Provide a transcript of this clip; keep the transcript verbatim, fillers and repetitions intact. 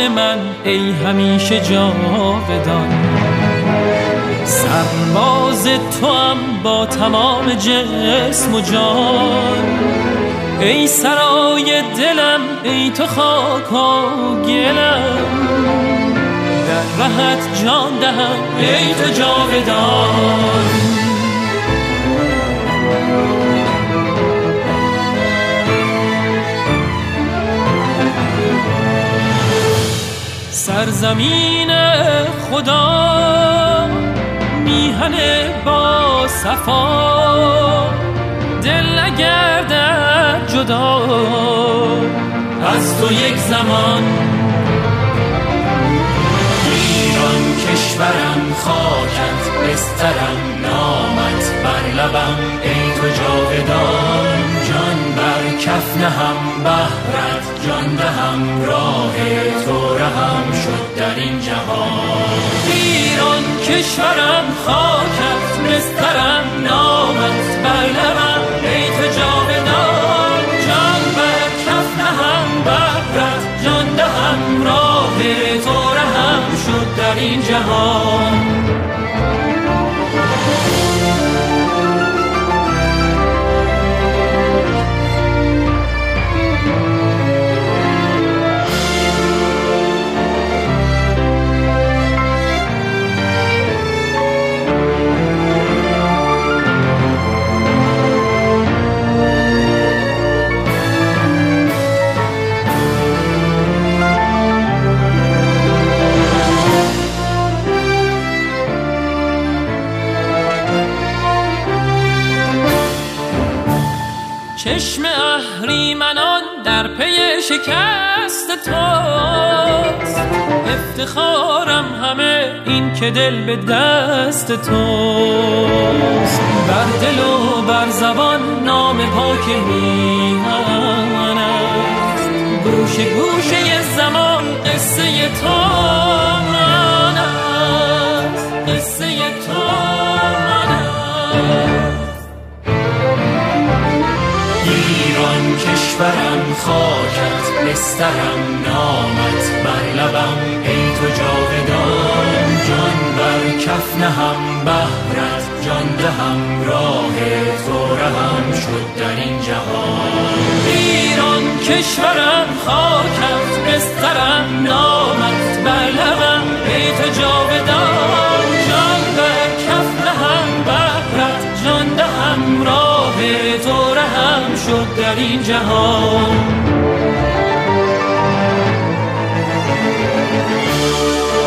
جان من ای همیشه جاودان. سرباز توام با تمام جسم و جان، ای سرای دلم ای تو خاک و گلم، در رهت جان دهم ای تو جاودان. سرزمین خدا میهن با صفا، دل نگردد جدا از تو یک زمان. ایران کشورم خاکت، بسترم نامت بر لبم ای تو جاودان. جان بر کف نهم بهرت، جان دهم راه تو رهم شد در این جهان. ایران کشورم خاکت، بسترم نامت بر لبم ای تو جاودان. جان بر کف نهم بهرت، جان دهم راه تو رهم شد در این جهان. چشم اهریمنان در پی شکست توست، افتخارم همه این که دل به دست توست. بر دل و بر زبان نام پاک میهن است، گوشه گوشه زمان قصه تو من است، قصه تو من است. ایران کشورم خاکت، بسترم نامت بر لبم ای تو جاودان. جان بر کف نهم بهرت، جان دهم راه تو رهم شد در این جهان. ایران کشورم خاکت، بسترم نامت بر لبم ای تو جاودان. جان بر کف نهم بهرت، جان دهم راه تو رهم شد در این جهان.